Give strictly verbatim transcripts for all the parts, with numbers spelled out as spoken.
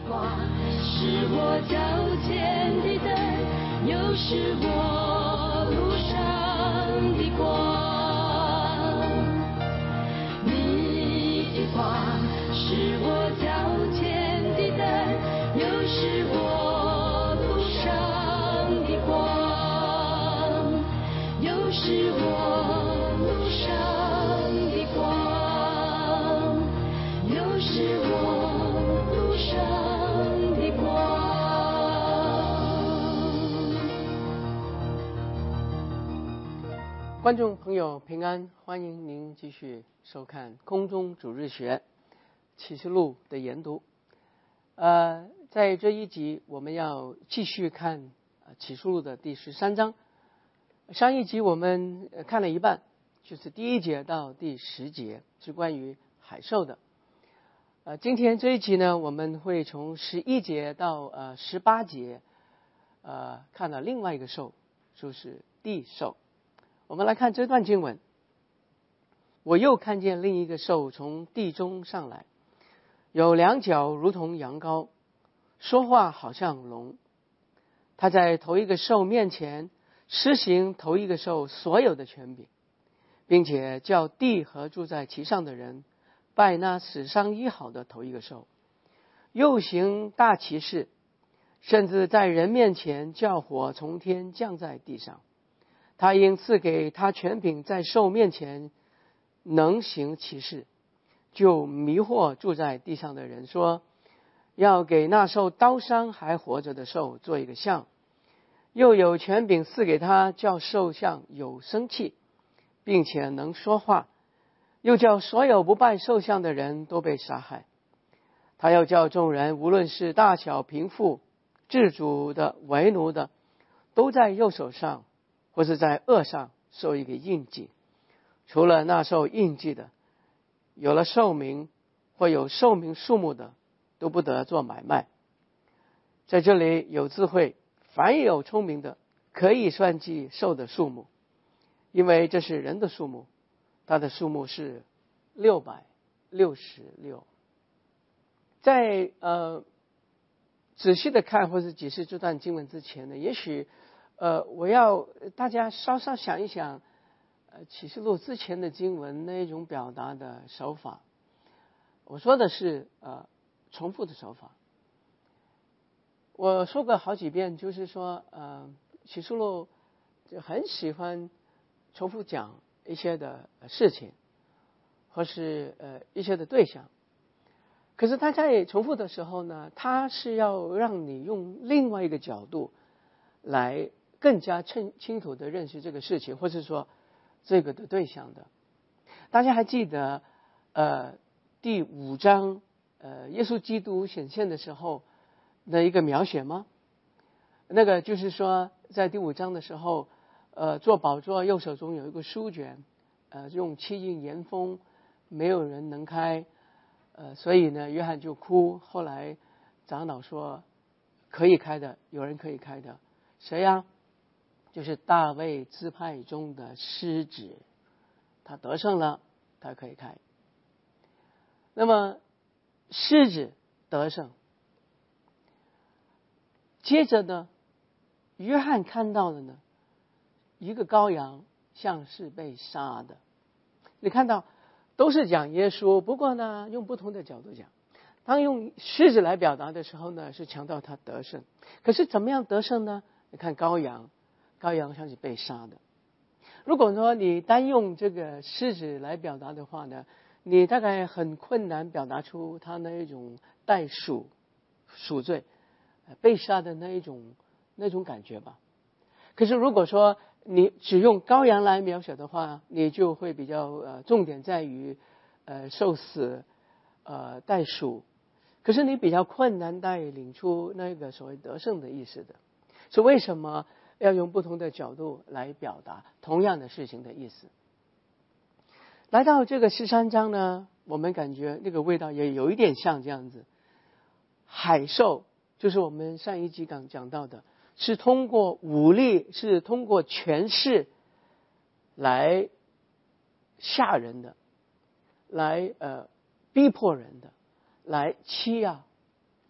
话是我脚前的灯，又是我路上的光。你的话是我脚前的灯，又是我路上的光，又是我路上的光，又是我路上的光。 观众朋友平安，欢迎您继续收看空中主日学启示录的研读。呃，在这一集我们要继续看启示录的第十三章。上一集我们看了一半，就是第一节到第十节是关于海兽的。呃，今天这一集呢，我们会从十一节到呃十八节，呃，看到另外一个兽，就是地兽。我们来看这段经文。我又看见另一个兽从地中上来，有两脚如同羊羔，说话好像龙。他在头一个兽面前施行头一个兽所有的权柄，并且叫地和住在其上的人拜那死伤医好的头一个兽，又行大奇事，甚至在人面前叫火从天降在地上。他因赐给他权柄在兽面前能行奇事，就迷惑住在地上的人，说要给那受刀伤还活着的兽做一个像，又有权柄赐给他，叫兽像有生气，并且能说话，又叫所有不拜兽像的人都被杀害。他要叫众人，无论是大小贫富、自主的、为奴的，都在右手上或是在额上受一个印记。除了那受印记的，有了寿命或有寿命数目的，都不得做买卖。在这里有智慧，凡有聪明的，可以算计兽的数目，因为这是人的数目，它的数目是六百六十六。在呃仔细的看或者解释这段经文之前呢，也许呃我要大家稍稍想一想，呃启示录之前的经文那一种表达的手法。我说的是呃重复的手法。我说过好几遍，就是说呃启示录就很喜欢重复讲一些的事情，或是呃一些的对象。可是他在重复的时候呢，他是要让你用另外一个角度来更加清清楚的认识这个事情，或是说这个的对象的。大家还记得呃第五章呃耶稣基督显现的时候的一个描写吗？那个就是说在第五章的时候，呃坐宝座右手中有一个书卷，呃用七印严封，没有人能开。呃，所以呢，约翰就哭。后来长老说可以开的，有人可以开的，谁呀、啊？就是大卫支派中的狮子，他得胜了，他可以开。那么狮子得胜，接着呢，约翰看到的呢，一个羔羊像是被杀的。你看到都是讲耶稣，不过呢用不同的角度讲。当用狮子来表达的时候呢，是强调他得胜。可是怎么样得胜呢？你看羔羊，羔羊像是被杀的。如果说你单用这个狮子来表达的话呢，你大概很困难表达出他那一种代赎赎罪被杀的那一种那种感觉吧。可是如果说你只用羔羊来描写的话，你就会比较呃重点在于呃受死呃代赎，可是你比较困难带领出那个所谓得胜的意思的。是为什么要用不同的角度来表达同样的事情的意思？来到这个十三章呢，我们感觉那个味道也有一点像这样子。海兽就是我们上一集讲讲到的，是通过武力，是通过权势来吓人的，来呃逼迫人的，来欺压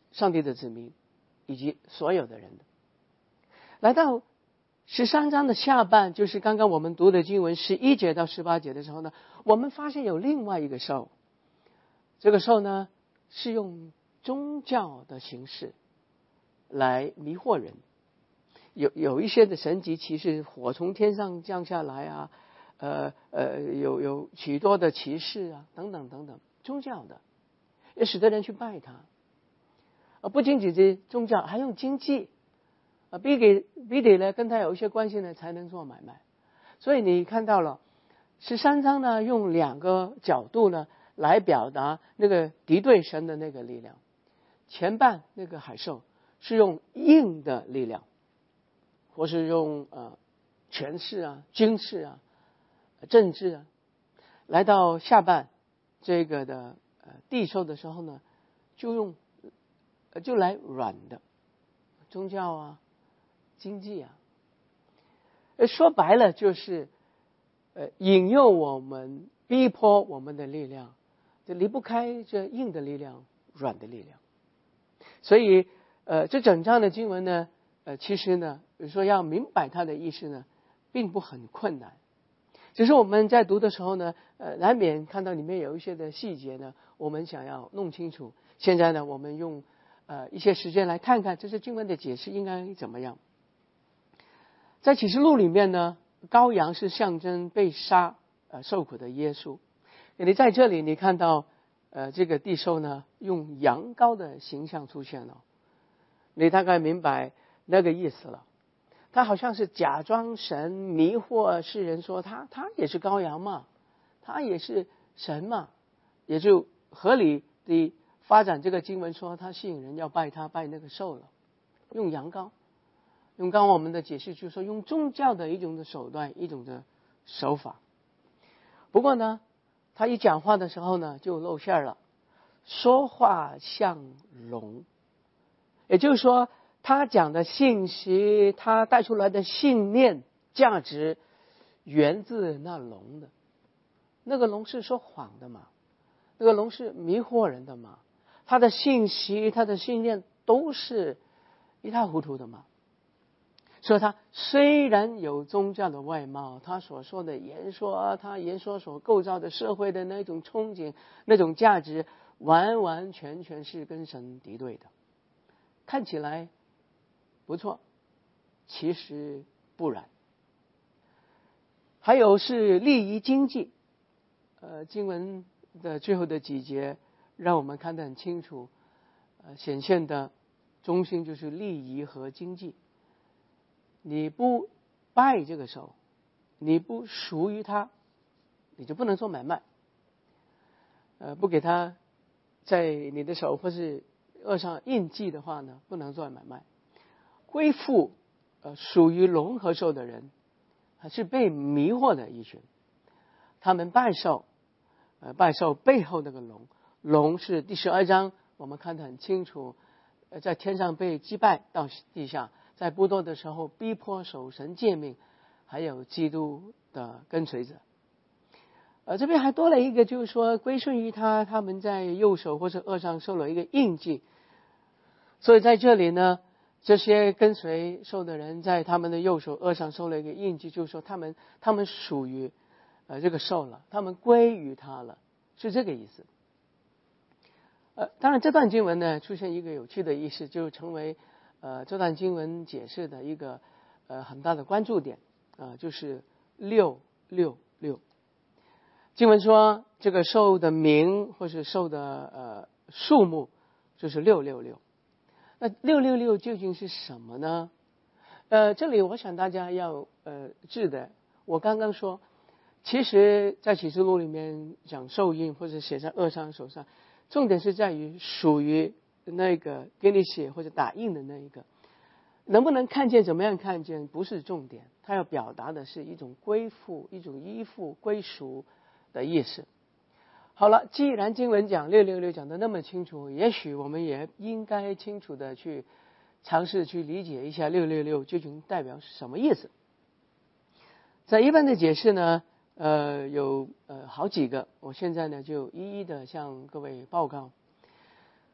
上帝的子民以及所有的人的。来到十三章的下半，就是刚刚我们读的经文十一节到十八节的时候呢，我们发现有另外一个兽，这个兽呢是用宗教的形式来迷惑人，有有一些的神迹奇事，火从天上降下来啊，呃呃，有有许多的骑士啊，等等等等，宗教的，也使得人去拜他。啊，不仅仅是宗教，还用经济，啊，必给必得呢跟他有一些关系呢，才能做买卖。所以你看到了十三章呢，用两个角度呢来表达那个敌对神的那个力量。前半那个海兽是用硬的力量，或是用呃权势啊、军事啊、政治啊，来到下半这个的呃地兽的时候呢，就用呃就来软的宗教啊、经济啊，呃说白了就是呃引诱我们、逼迫我们的力量，就离不开这硬的力量、软的力量。所以呃这整章的经文呢，呃其实呢，说要明白它的意思呢，并不很困难。只是我们在读的时候呢，呃，难免看到里面有一些的细节呢，我们想要弄清楚。现在呢，我们用呃一些时间来看看这些经文的解释应该怎么样。在启示录里面呢，羔羊是象征被杀呃受苦的耶稣。你在这里你看到呃这个地兽呢，用羊羔的形象出现了，你大概明白那个意思了。他好像是假装神，迷惑世人说他他也是羔羊嘛，他也是神嘛，也就合理的发展这个经文说他吸引人要拜他拜那个兽了，用羊羔，用刚刚我们的解释就是说用宗教的一种的手段，一种的手法。不过呢，他一讲话的时候呢就露馅了，说话像龙，也就是说他讲的信息，他带出来的信念价值源自那龙的。那个龙是说谎的嘛，那个龙是迷惑人的嘛，他的信息他的信念都是一塌糊涂的嘛。所以他虽然有宗教的外貌，他所说的言说，他言说所构造的社会的那种憧憬，那种价值完完全全是跟神敌对的，看起来不错，其实不然。还有是利益经济，呃，经文的最后的几节让我们看得很清楚，呃，显现的中心就是利益和经济。你不拜这个兽，你不属于他，你就不能做买卖。呃，不给他在你的手或是额上印记的话呢，不能做买卖。归附呃属于龙和兽的人，还是被迷惑的一群。他们拜兽，呃拜兽背后那个龙，龙是第十二章我们看得很清楚，呃在天上被击败，到地下在布道的时候逼迫守神诫命，还有基督的跟随者。呃这边还多了一个，就是说归顺于他，他们在右手或者额上受了一个印记。所以在这里呢，这些跟随兽的人在他们的右手额上受了一个印记，就是说他们他们属于呃这个兽了，他们归于他了，是这个意思。呃，当然这段经文呢出现一个有趣的意思，就成为呃这段经文解释的一个呃很大的关注点啊、呃，就是六六六。经文说这个兽的名或是兽的呃数目就是六六六。那六六六究竟是什么呢？呃，这里我想大家要呃记得，我刚刚说，其实在启示录里面讲兽印或者写在额上手上，重点是在于属于那个给你写或者打印的那一个，能不能看见怎么样看见不是重点，它要表达的是一种归附、一种依附、归属的意思。好了，既然经文讲六六六讲得那么清楚，也许我们也应该清楚的去尝试去理解一下六六六究竟代表什么意思。在一般的解释呢，呃，有呃好几个，我现在呢就一一的向各位报告。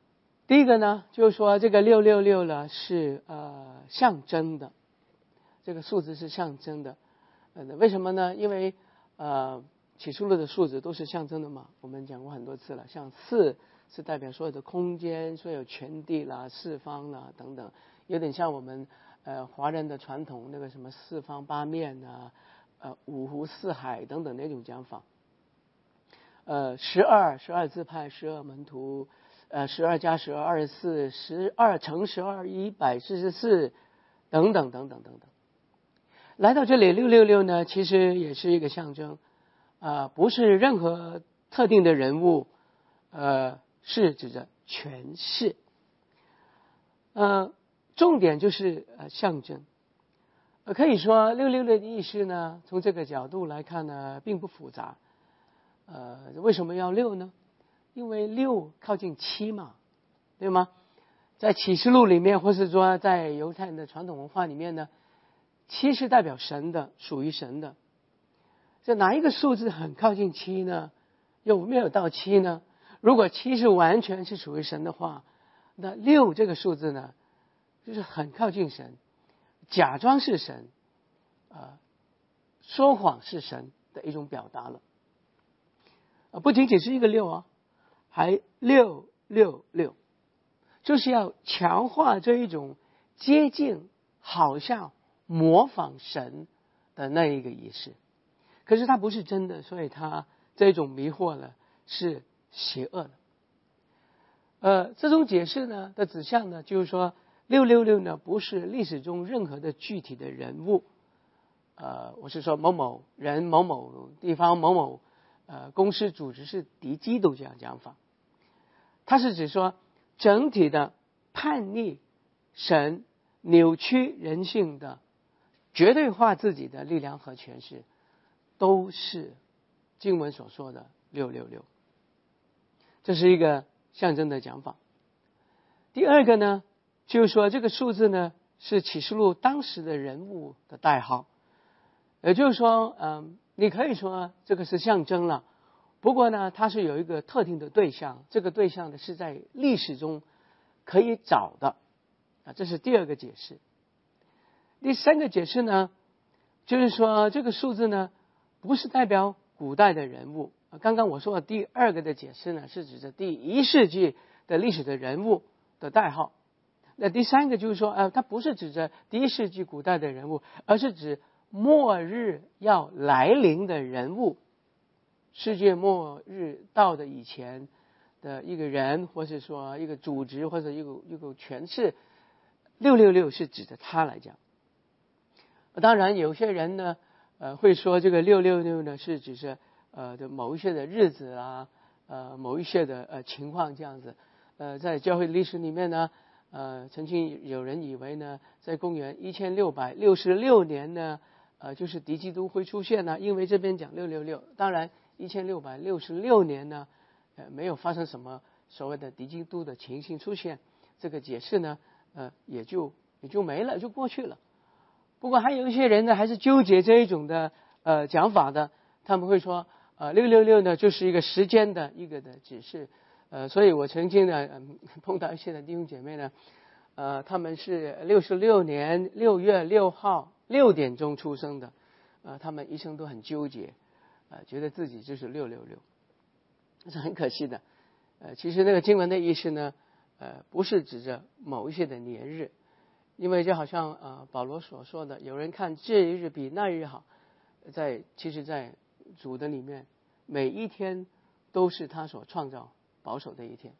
第一个呢，就是说这个六六六呢是呃象征的，这个数字是象征的。呃，为什么呢？因为呃启示录的数字都是象征的嘛，我们讲过很多次了。像四是代表所有的空间、所有全地啦、四方啦等等，有点像我们呃华人的传统那个什么四方八面啊、呃五湖四海等等那种讲法。呃，十二十二字派、十二门徒。呃，十二加十二二十四，十二乘十二一百四十四，等等等等等等。来到这里，六六六呢，其实也是一个象征，啊、呃，不是任何特定的人物，呃，是指着全市。呃，重点就是呃象征。呃，可以说六六六的意思呢，从这个角度来看呢，并不复杂。呃，为什么要六呢？因为六靠近七嘛，对吗？在启示录里面，或是说在犹太人的传统文化里面呢，七是代表神的，属于神的。这哪一个数字很靠近七呢？有没有到七呢？如果七是完全是属于神的话，那六这个数字呢，就是很靠近神，假装是神，呃，说谎是神的一种表达了。啊，不仅仅是一个六啊。还六六六，就是要强化这一种接近、好像模仿神的那一个仪式。可是它不是真的，所以它这种迷惑呢是邪恶的。呃，这种解释呢的指向呢，就是说六六六呢不是历史中任何的具体的人物，呃，我是说某某人、某某地方、某某呃公司组织是敌基督这样讲法。它是指说整体的叛逆神、扭曲人性的、绝对化自己的力量和权势，都是经文所说的六六六。这是一个象征的讲法。第二个呢，就是说这个数字呢是启示录当时的人物的代号，也就是说，嗯，你可以说这个是象征了。不过呢，它是有一个特定的对象，这个对象呢是在历史中可以找的，啊，这是第二个解释。第三个解释呢，就是说这个数字呢不是代表古代的人物。刚刚我说的第二个的解释呢，是指着第一世纪的历史的人物的代号。那第三个就是说，呃，它不是指着第一世纪古代的人物，而是指末日要来临的人物。世界末日到的以前的一个人，或是说一个组织，或者一个一个权势，六六六是指着他来讲。当然，有些人呢，呃，会说这个六六六呢是指着呃的某一些的日子啊，呃，某一些的呃情况这样子。呃，在教会历史里面呢，呃，曾经有人以为呢，在公元一千六百六十六年呢，呃，就是敌基督会出现呢，因为这边讲六六六，当然。一千六百六十六年呢，呃，没有发生什么所谓的敌基督的情形出现，这个解释呢，呃，也就也就没了，就过去了。不过还有一些人呢，还是纠结这一种的呃讲法的，他们会说，呃，六六六呢就是一个时间的一个的指示，呃，所以我曾经呢、呃、碰到一些的弟兄姐妹呢，呃，他们是六十六年六月六号六点钟出生的，呃，他们一生都很纠结。呃，觉得自己就是六六六，这是很可惜的。呃，其实那个经文的意思呢，呃，不是指着某一些的年日，因为就好像呃保罗所说的，有人看这一日比那一日好，在其实，在主的里面，每一天都是他所创造保守的一天。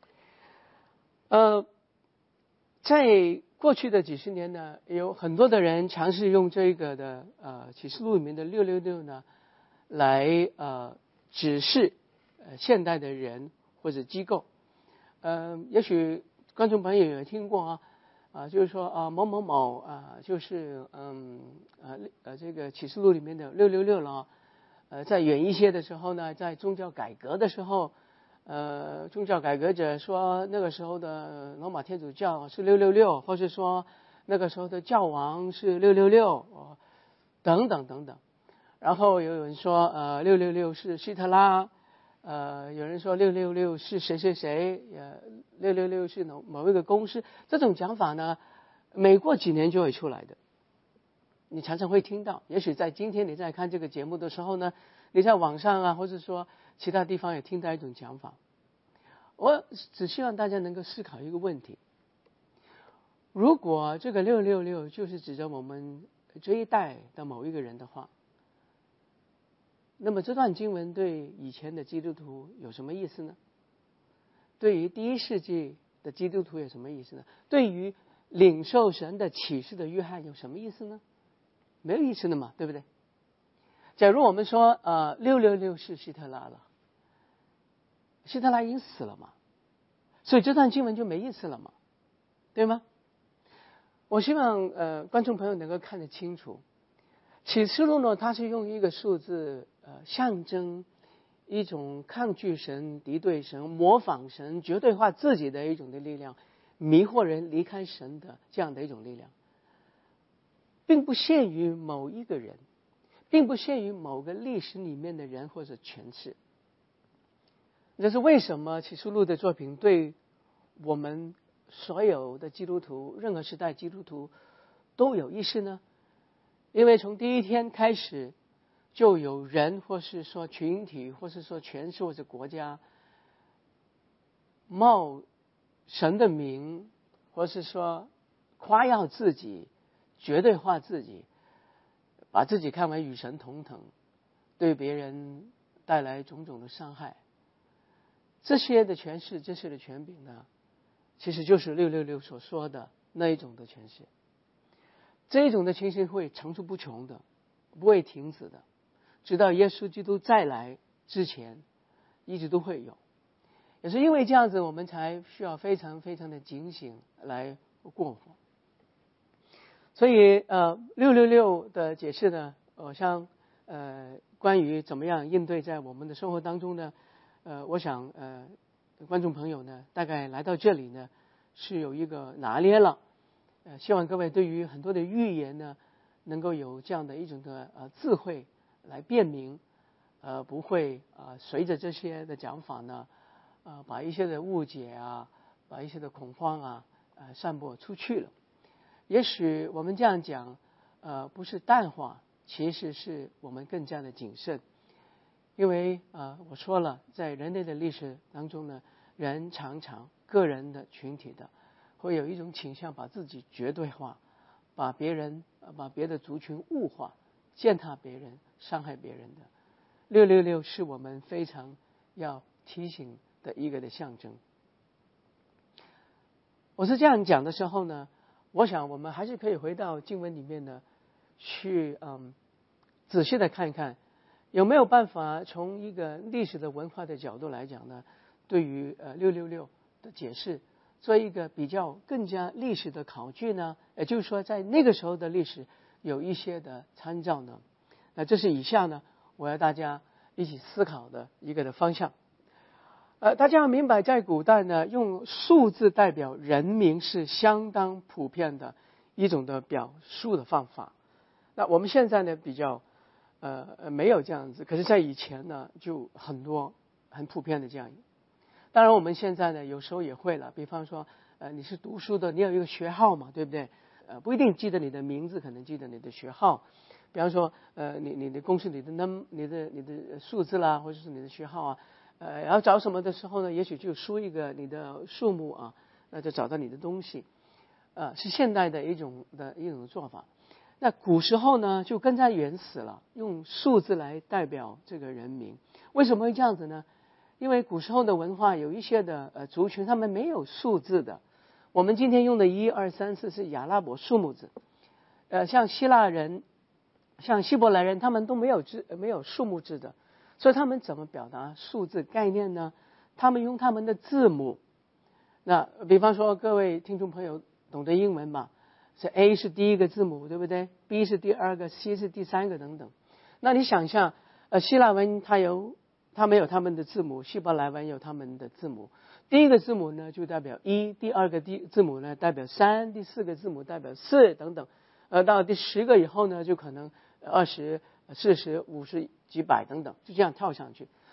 呃，在过去的几十年呢，有很多的人尝试用这个的呃启示录里面的六六六呢。来呃指示呃现代的人或者机构，呃，也许观众朋友也听过啊，啊、呃，就是说啊、呃、某某某啊、呃，就是嗯呃呃这个启示录里面的六六六了，呃，在远一些的时候呢，在宗教改革的时候，呃，宗教改革者说那个时候的罗马天主教是六六六，或是说那个时候的教王是六六六，哦，等等等等。然后有人说，呃，六六六是希特拉， 呃，有人说六六六是谁谁谁，呃，六六六是某某一个公司，这种讲法呢，每过几年就会出来的。你常常会听到，也许在今天你在看这个节目的时候呢，你在网上啊，或者说其他地方也听到一种讲法。我只希望大家能够思考一个问题：如果这个六六六就是指着我们这一代的某一个人的话，那么这段经文对以前的基督徒有什么意思呢？对于第一世纪的基督徒有什么意思呢？对于领受神的启示的约翰有什么意思呢？没有意思的嘛，对不对？假如我们说呃六六六是希特拉了，希特拉已经死了嘛，所以这段经文就没意思了嘛，对吗？我希望呃观众朋友能够看得清楚，启示录呢，它是用一个数字呃象征一种抗拒神、敌对神、模仿神、绝对化自己的一种的力量，迷惑人离开神的这样的一种力量，并不限于某一个人，并不限于某个历史里面的人或者权势。这是为什么启示录的作品对我们所有的基督徒，任何时代基督徒都有意思呢？因为从第一天开始，就有人或是说群体，或是说权势或者国家，冒神的名，或是说夸耀自己，绝对化自己，把自己看为与神同等，对别人带来种种的伤害。这些的权势，这些的权柄呢，其实就是六六六所说的那一种的权势。这一种的情形会层出不穷的，不会停止的，直到耶稣基督再来之前，一直都会有。也是因为这样子，我们才需要非常非常的警醒来过活。所以呃，六六六的解释呢，我想呃，关于怎么样应对在我们的生活当中呢，呃，我想呃，观众朋友呢，大概来到这里呢，是有一个拿捏了。呃，希望各位对于很多的预言呢，能够有这样的一种的呃智慧来辨明，呃，不会啊、呃、随着这些的讲法呢，呃，把一些的误解啊，把一些的恐慌啊，呃，散播出去了。也许我们这样讲，呃，不是淡化，其实是我们更加的谨慎，因为呃，我说了，在人类的历史当中呢，人常常个人的、群体的。会有一种倾向，把自己绝对化，把别人、把别的族群物化，践踏别人、伤害别人的。六六六是我们非常要提醒的一个的象征。我是这样讲的时候呢，我想我们还是可以回到经文里面呢，去嗯仔细的看一看，有没有办法从一个历史的文化的角度来讲呢，对于呃六六六的解释。做一个比较更加历史的考据呢，也就是说在那个时候的历史有一些的参照呢。那这是以下呢我要大家一起思考的一个的方向。呃，大家要明白，在古代呢，用数字代表人名是相当普遍的一种的表述的方法。那我们现在呢比较呃没有这样子，可是在以前呢就很多很普遍的这样。当然我们现在呢有时候也会了，比方说呃你是读书的，你有一个学号嘛，对不对？呃不一定记得你的名字，可能记得你的学号。比方说呃你你的公式里的 num 你的你的数字啦，或者是你的学号啊，呃要找什么的时候呢，也许就输一个你的数目啊，那就找到你的东西。呃是现代的一种的一种做法。那古时候呢就更加原始了，用数字来代表这个人名。为什么会这样子呢？因为古时候的文化有一些的呃族群，他们没有数字的。我们今天用的一二三四是亚拉伯数目字，呃，像希腊人、像希伯来人，他们都没有字、没有数目字的，所以他们怎么表达数字概念呢？他们用他们的字母。那比方说，各位听众朋友懂得英文吧？是 A 是第一个字母，对不对 ？B 是第二个 ，C 是第三个等等。那你想象，呃，希腊文它有。他们有他们的字母，希伯来文有他们的字母。第一个字母呢就代表一，第二个第字母呢代表三，第四个字母代表四等等。呃，到第十个以后呢，就可能二十、四十、五十、几百等等，就这样跳上去。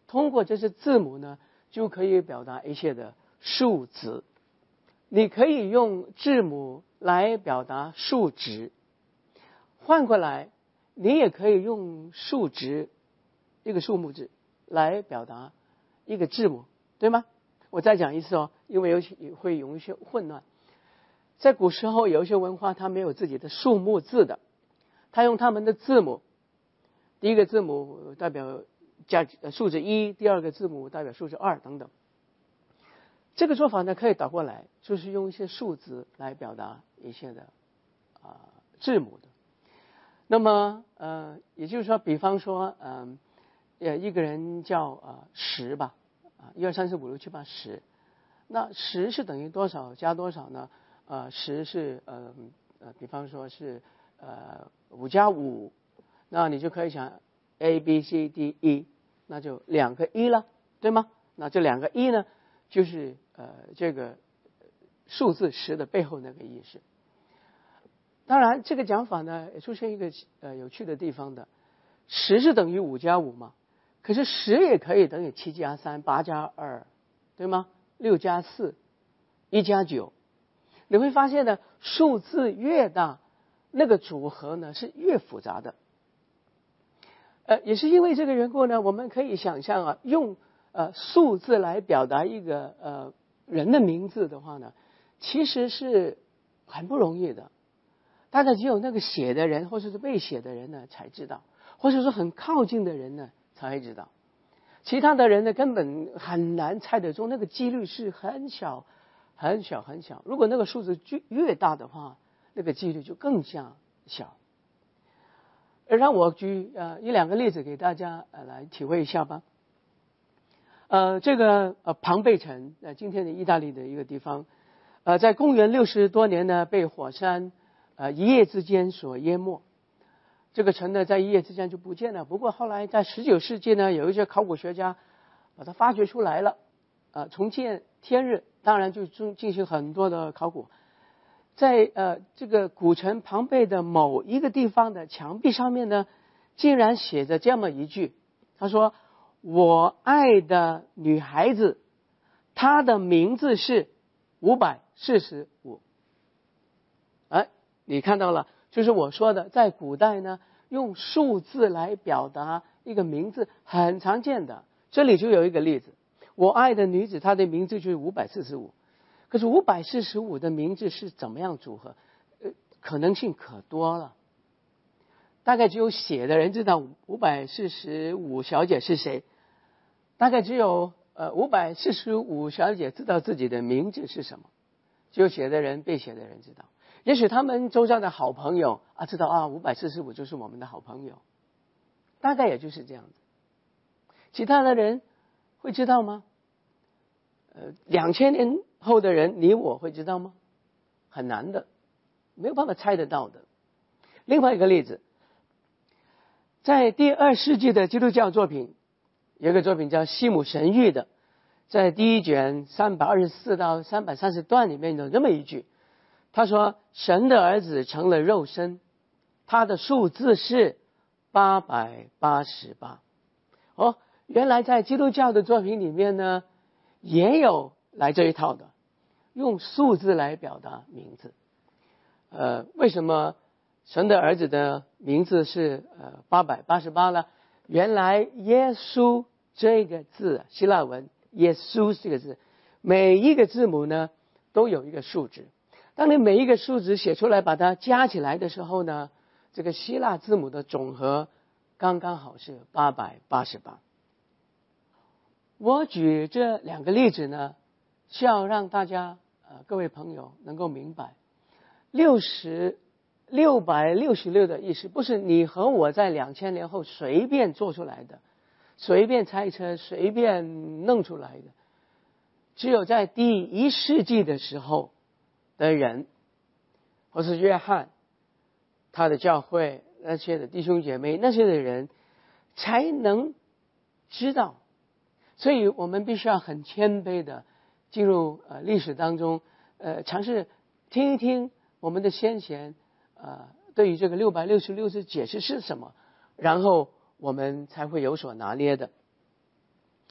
通过这些字母呢，就可以表达一切的数字。你可以用字母来表达数值，换过来，你也可以用数值，一个数目字来表达一个字母，对吗？我再讲一次哦，因为有些会有一些混乱。在古时候，有一些文化它没有自己的数目字的，它用他们的字母，第一个字母代表加数字一，第二个字母代表数字二等等。这个做法呢，可以倒过来，就是用一些数字来表达一些的啊、呃、字母的。那么呃，也就是说，比方说，嗯、呃，呃，一个人叫啊、呃、十吧，啊，一二三四五六七八十，那十是等于多少加多少呢？呃，十是呃呃，比方说是呃五加五，那你就可以想 A B C D E， 那就两个一了，对吗？那这两个一呢，就是呃这个数字十的背后那个意思。当然，这个讲法呢也出现一个呃有趣的地方的，十是等于五加五嘛，可是十也可以等于七加三、八加二，对吗？六加四、一加九。你会发现呢，数字越大，那个组合呢是越复杂的。呃，也是因为这个缘故呢，我们可以想象啊，用呃数字来表达一个呃人的名字的话呢，其实是很不容易的。大概只有那个写的人或者是被写的人呢才知道，或者说很靠近的人呢才会知道。其他的人呢根本很难猜得中，那个几率是很小很小很小。如果那个数字越大的话，那个几率就更加小。让我举呃一两个例子给大家呃来体会一下吧。呃，这个呃庞贝城，呃今天的意大利的一个地方，呃在公元六十多年呢被火山呃一夜之间所淹没。这个城呢在一夜之间就不见了。不过后来在十九世纪呢，有一些考古学家把它发掘出来了，呃重见天日，当然就进行很多的考古。在呃这个古城庞贝的某一个地方的墙壁上面呢，竟然写着这么一句，他说：我爱的女孩子，她的名字是五百四十五。哎，你看到了，就是我说的，在古代呢，用数字来表达一个名字很常见的。这里就有一个例子，我爱的女子，她的名字就是五百四十五。可是五百四十五的名字是怎么样组合？呃，可能性可多了。大概只有写的人知道五百四十五小姐是谁，大概只有呃五百四十五小姐知道自己的名字是什么，只有写的人、被写的人知道。也许他们周遭的好朋友啊知道啊五百四十五就是我们的好朋友，大概也就是这样子。其他的人会知道吗？呃，两千年后的人，你我会知道吗？很难的，没有办法猜得到的。另外一个例子，在第二世纪的基督教作品，有一个作品叫《西姆神谕》的，在第一卷三百二十四到三百三十段里面有这么一句，他说：神的儿子成了肉身，他的数字是八百八十八。哦，原来在基督教的作品里面呢，也有来这一套的，用数字来表达名字。呃，为什么神的儿子的名字是呃八百八十八呢？原来耶稣这个字，希腊文耶稣这个字，每一个字母呢都有一个数值。当你每一个数值写出来，把它加起来的时候呢，这个希腊字母的总和刚刚好是八百八十八。我举这两个例子呢，是要让大家呃各位朋友能够明白，六十六百六十六的意思不是你和我在两千年后随便做出来的，随便猜测随便弄出来的。只有在第一世纪的时候的人，或是约翰他的教会那些的弟兄姐妹那些的人才能知道。所以我们必须要很谦卑的进入呃历史当中，呃尝试听一听我们的先贤呃对于这个六百六十六字解释是什么，然后我们才会有所拿捏的。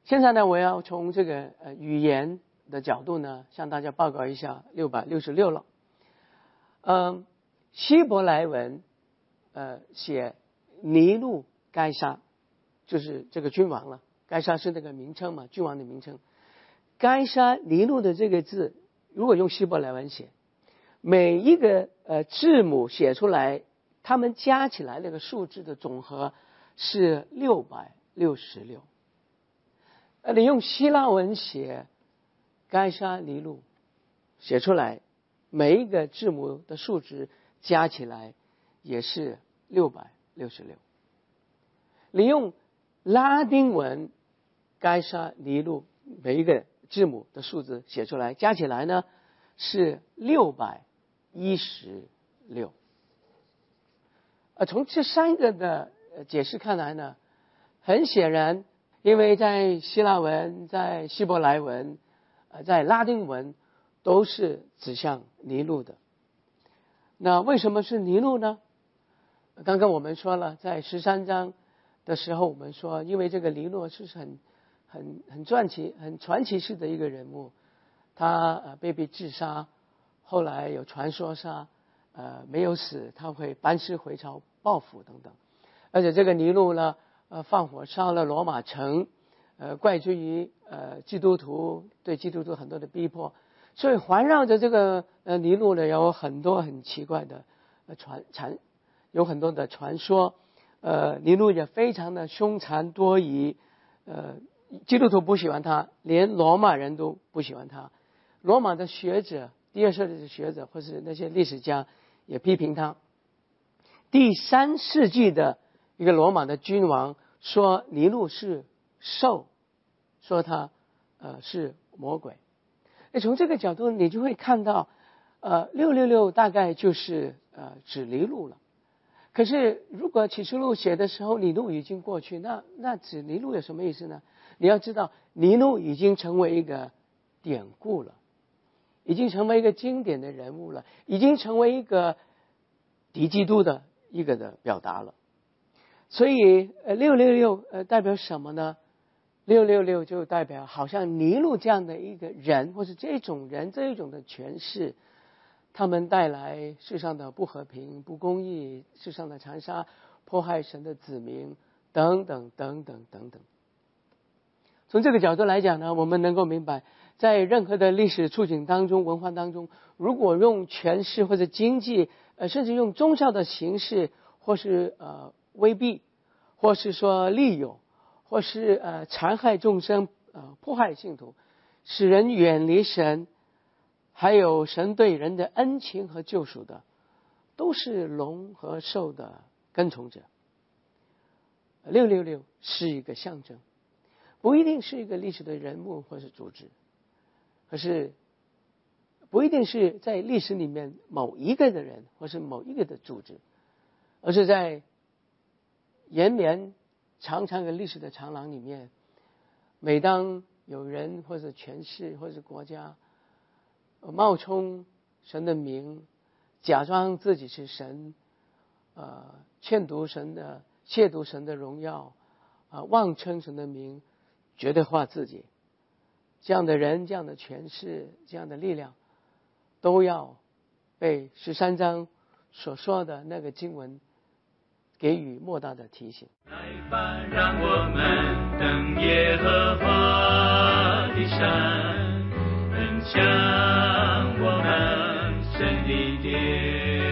现在呢，我要从这个呃语言的角度呢，向大家报告一下六百六十六了。嗯，希伯来文呃写尼禄该杀，就是这个君王了。该杀是那个名称嘛，君王的名称。该杀尼禄的这个字，如果用希伯来文写，每一个呃字母写出来，它们加起来那个数字的总和是六百六十六。呃，你用希腊文写该杀尼禄，写出来每一个字母的数值加起来也是六百六十六。你用拉丁文该杀尼禄，每一个字母的数字写出来加起来呢是六百一十六。呃，从这三个的解释看来呢，很显然，因为在希腊文、在希伯来文、呃，在拉丁文都是指向尼禄的。那为什么是尼禄呢？刚刚我们说了，在十三章的时候，我们说，因为这个尼禄是很、很、很传奇、很传奇式的一个人物，他呃被逼自杀，后来有传说杀。呃，没有死，他会班师回朝报复等等，而且这个尼禄呢，呃，放火烧了罗马城，呃，怪罪于呃基督徒对基督徒很多的逼迫，所以环绕着这个呃尼禄呢，有很多很奇怪的呃传传，有很多的传说，呃，尼禄也非常的凶残多疑，呃，基督徒不喜欢他，连罗马人都不喜欢他，罗马的学者，第二世纪的学者或是那些历史家。也批评他。第三世纪的一个罗马的君王说尼禄是兽，说他呃是魔鬼。从这个角度你就会看到呃六六六大概就是呃指尼禄了。可是如果启示录写的时候尼禄已经过去，那那指尼禄有什么意思呢？你要知道尼禄已经成为一个典故了，已经成为一个经典的人物了，已经成为一个敌基督的一个的表达了。所以呃六六六呃代表什么呢？六六六就代表好像尼禄这样的一个人，或是这种人这一种的权势，他们带来世上的不和平、不公义，世上的残杀、迫害神的子民等等等等等等。从这个角度来讲呢，我们能够明白，在任何的历史处境当中、文化当中，如果用权势或者经济，呃，甚至用宗教的形式，或是呃威逼，或是说利诱，或是呃残害众生、呃迫害信徒，使人远离神，还有神对人的恩情和救赎的，都是龙和兽的跟从者。六六六是一个象征，不一定是一个历史的人物或是组织，可是不一定是在历史里面某一个的人或是某一个的组织，而是在延绵长长的历史的长廊里面，每当有人或者权势或者国家冒充神的名，假装自己是神，呃，亵渎神的亵渎神的荣耀，啊、呃，妄称神的名，绝对化自己，这样的人、这样的权势、这样的力量，都要被十三章所说的那个经文给予莫大的提醒。 来吧，让我们登耶和华的山，分享我们神的殿。